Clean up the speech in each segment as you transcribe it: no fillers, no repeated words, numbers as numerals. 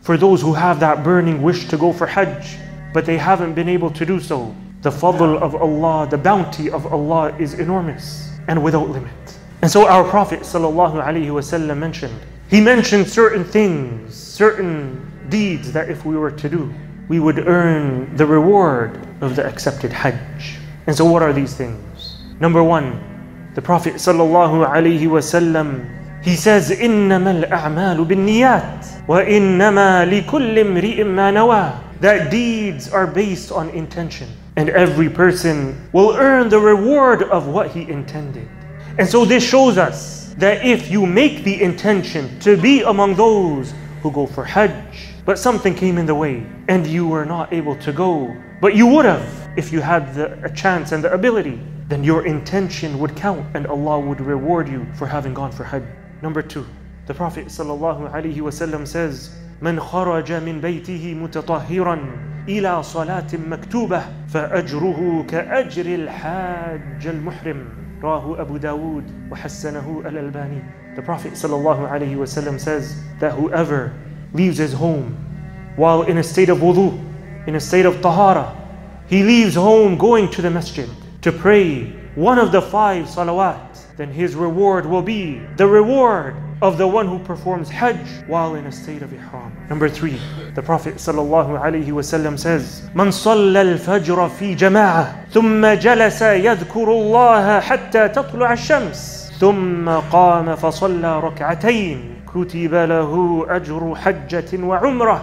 for those who have that burning wish to go for Hajj, but they haven't been able to do so. The fadl of Allah, the bounty of Allah is enormous and without limit. And so our Prophet ﷺ mentioned, he mentioned certain things, certain deeds that if we were to do, we would earn the reward of the accepted Hajj. And so what are these things? Number one, the Prophet ﷺ, he says, إِنَّمَا الْأَعْمَالُ بِالنِّيَّاتِ وَإِنَّمَا لِكُلِّ امْرِئٍ مَّا نَوَىٰ. That deeds are based on intention, and every person will earn the reward of what he intended. And so this shows us that if you make the intention to be among those who go for Hajj, but something came in the way and you were not able to go, but you would have if you had a chance and the ability, then your intention would count and Allah would reward you for having gone for Hajj. Number two, the Prophet ﷺ says, من خرج من بيته متطهرا إلى صلاة مكتوبة فأجره كأجر الحاج المحرم. رواه أبو داود وحسنه الألباني. The Prophet ﷺ says that whoever leaves his home while in a state of wudu, in a state of tahara, he leaves home going to the masjid to pray one of the 5 salawat, then his reward will be the reward of the one who performs Hajj while in a state of ihram. Number 3, the Prophet ﷺ says, من صلى الفجر في جماعة ثم جلس يذكر الله حتى تطلع الشمس ثم قام فصلى ركعتين كتب له أجر حجة وعمرة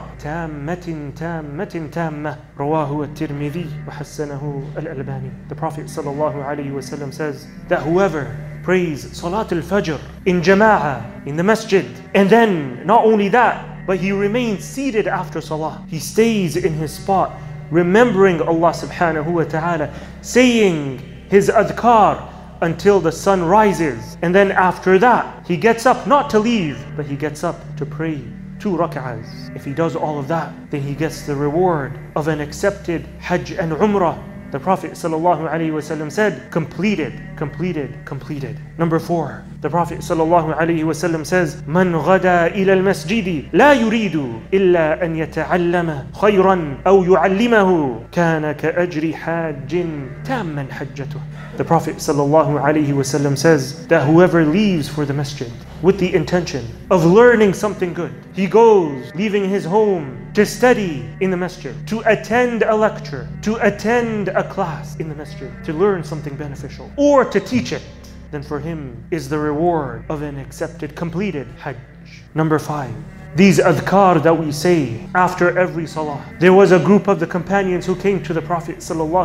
تامة. رواه الترمذي وحسنه الألباني. The Prophet ﷺ says that whoever prays Salat al-Fajr in Jama'ah, in the masjid, and then not only that, but he remains seated after Salah. He stays in his spot, remembering Allah subhanahu wa ta'ala, saying his adhkar until the sun rises. And then after that, he gets up not to leave, but he gets up to pray 2 rak'ahs. If he does all of that, then he gets the reward of an accepted Hajj and Umrah. The Prophet ﷺ said, completed. Number 4, the Prophet ﷺ says, من غدا إلى المسجد لا يريد إلا أن يتعلم خيرا أو يعلمه كان كأجر حاج تاما حجته. The Prophet ﷺ says that whoever leaves for the masjid with the intention of learning something good, he goes leaving his home to study in the masjid, to attend a lecture, to attend a class in the masjid, to learn something beneficial, or to teach it, then for him is the reward of an accepted, completed Hajj. Number 5, these adhkar that we say after every salah. There was a group of the companions who came to the Prophet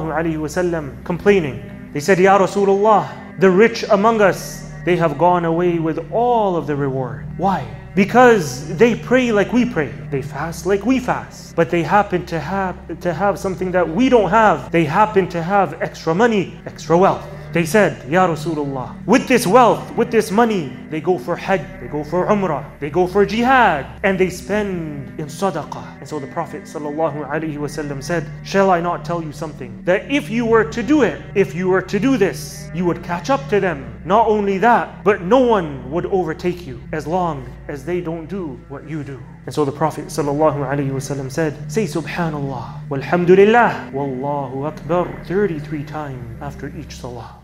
ﷺ complaining. They said, Ya Rasulullah, the rich among us, they have gone away with all of the reward. Why? Because they pray like we pray. They fast like we fast. But they happen to have something that we don't have. They happen to have extra money, extra wealth. They said, Ya Rasulullah, with this wealth, with this money, they go for Hajj, they go for Umrah, they go for Jihad, and they spend in Sadaqah. And so the Prophet ﷺ said, shall I not tell you something? That if you were to do it, if you were to do this, you would catch up to them. Not only that, but no one would overtake you as long as they don't do what you do. And so the Prophet ﷺ said, say Subhanallah, walhamdulillah, wallahu akbar 33 times after each salah.